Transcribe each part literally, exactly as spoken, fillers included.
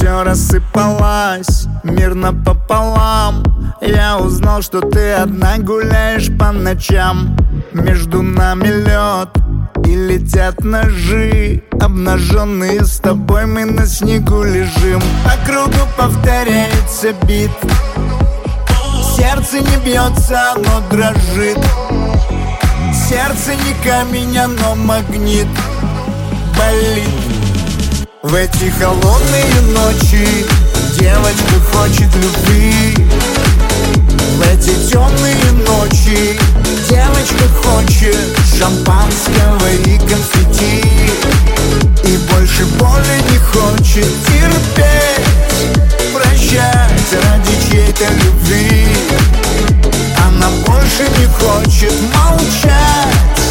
все рассыпалось мирно пополам. Я узнал, что ты одна гуляешь по ночам. Между нами лед и летят ножи. Обнаженные с тобой мы на снегу лежим. По кругу повторяется бит. Сердце не бьется, оно дрожит. Сердце не камень, оно магнит. Болит. В эти холодные ночи девочка хочет любви. В эти темные ночи девочка хочет шампанского и конфетти. И больше боли не хочет терпеть, прощать ради чьей-то любви. Она больше не хочет молчать.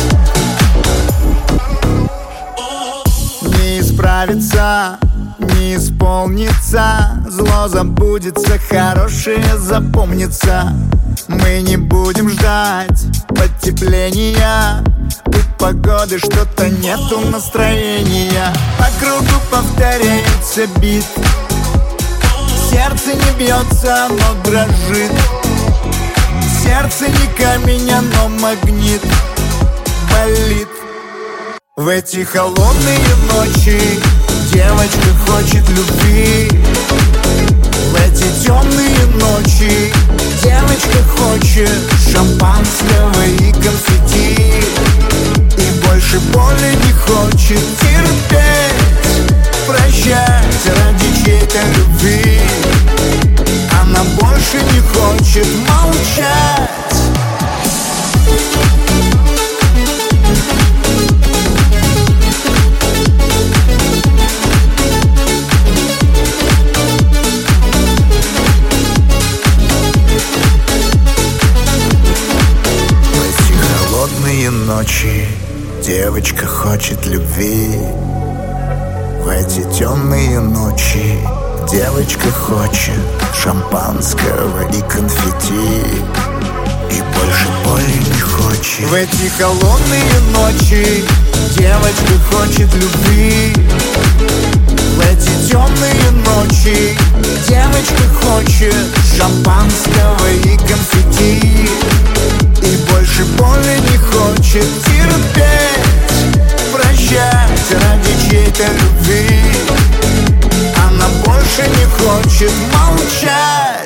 Не исправится, не исполнится. Зло забудется, хорошее запомнится. Мы не будем ждать потепления. У погоды что-то нету настроения. По кругу повторяется бит. Сердце не бьется, оно дрожит. Сердце не камень, оно магнит. Болит. В эти холодные ночи девочка хочет любви. В эти темные ночи девочка хочет шампанского и конфетти. И больше боли не хочет терпеть, прощать ради чьей-то любви. Она больше не хочет молчать. Ночи девочка хочет любви. В эти темные ночи девочка хочет шампанского и конфетти. И больше боли не хочет. В эти холодные ночи девочка хочет любви. В эти темные ночи девочка хочет шампанского и конфетти. И больше боли не хочет терпеть, прощать ради чьей-то любви. Она больше не хочет молчать.